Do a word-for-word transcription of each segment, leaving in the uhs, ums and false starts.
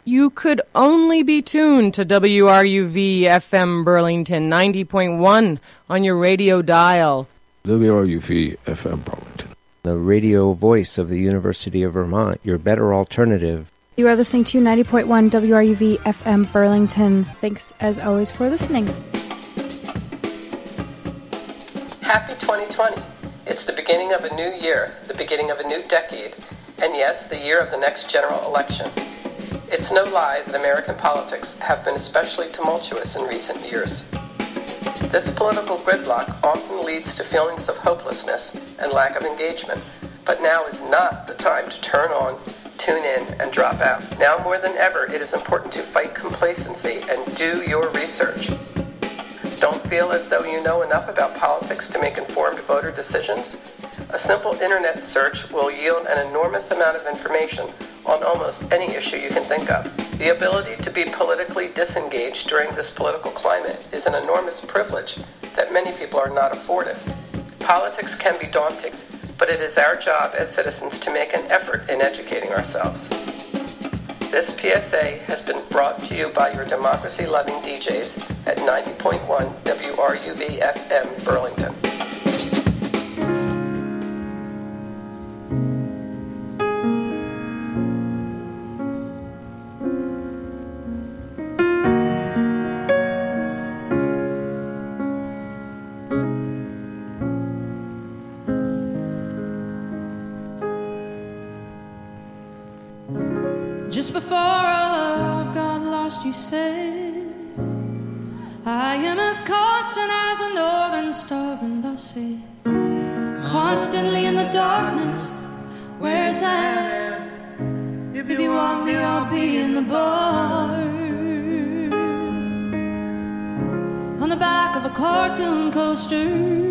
you could only be tuned to W R U V F M Burlington ninety point one on your radio dial. W R U V F M Burlington, the radio voice of the University of Vermont, your better alternative. You are listening to ninety point one W R U V F M Burlington. Thanks, as always, for listening. Happy twenty twenty. It's the beginning of a new year, the beginning of a new decade, and yes, the year of the next general election. It's no lie that American politics have been especially tumultuous in recent years. This political gridlock often leads to feelings of hopelessness and lack of engagement, but now is not the time to turn on, tune in, and drop out. Now more than ever, it is important to fight complacency and do your research. Don't feel as though you know enough about politics to make informed voter decisions? A simple internet search will yield an enormous amount of information on almost any issue you can think of. The ability to be politically disengaged during this political climate is an enormous privilege that many people are not afforded. Politics can be daunting, but it is our job as citizens to make an effort in educating ourselves. This P S A has been brought to you by your democracy-loving D Js at ninety point one W R U V F M Burlington. Just before our love got lost, you said, I am as constant as a northern star. And I said, constantly in the darkness, where's that? If you want me, I'll be in the bar. On the back of a cartoon coaster,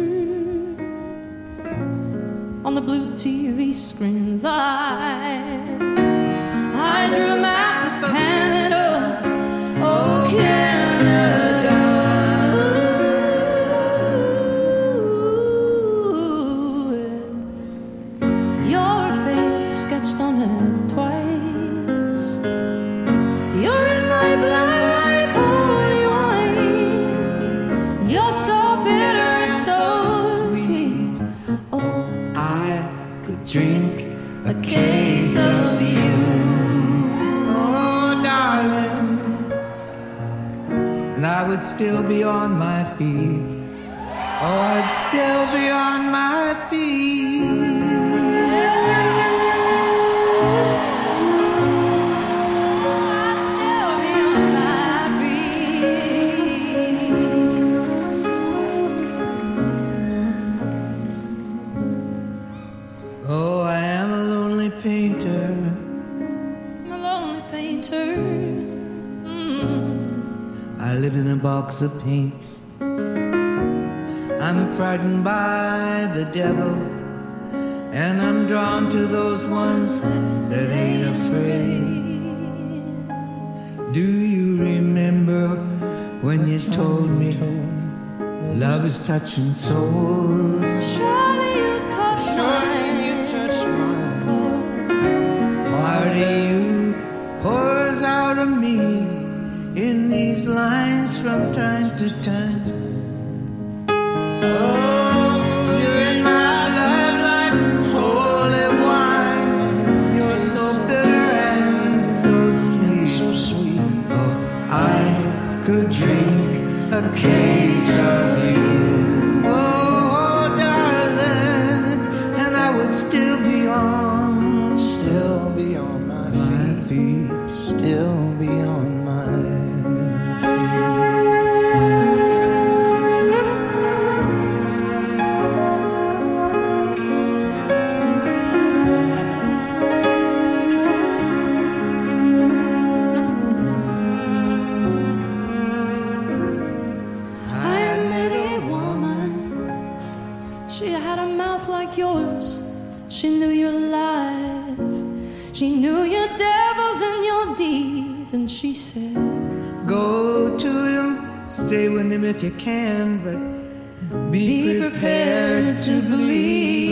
on the blue T V screen light, I drew a map of Canada, oh Canada. Ooh, your face sketched on it twice. You're in my blood like holy wine. You're so bitter and so sweet. Oh, I could drink a case of you. And I would still be on my feet. Oh, I'd still be on my feet. I'd still be on my feet. Oh, I am a lonely painter. I'm a lonely painter. I live in a box of paints. I'm frightened by the devil, and I'm drawn to those ones that ain't afraid. Do you remember when you told me love is touching souls? Surely you've touched mine. You touched mine. Part of you pours out of me in these lines from time to time. Oh, you're in my blood like holy wine. You're so bitter and so sweet, so sweet. Oh, I could drink a case of you. Oh, darling, and I would still be on, still be on my, my feet, feet, still be on my feet. Yours. She knew your life. She knew your devils and your deeds. And she said, go to him, stay with him if you can, but be, be prepared, prepared to believe.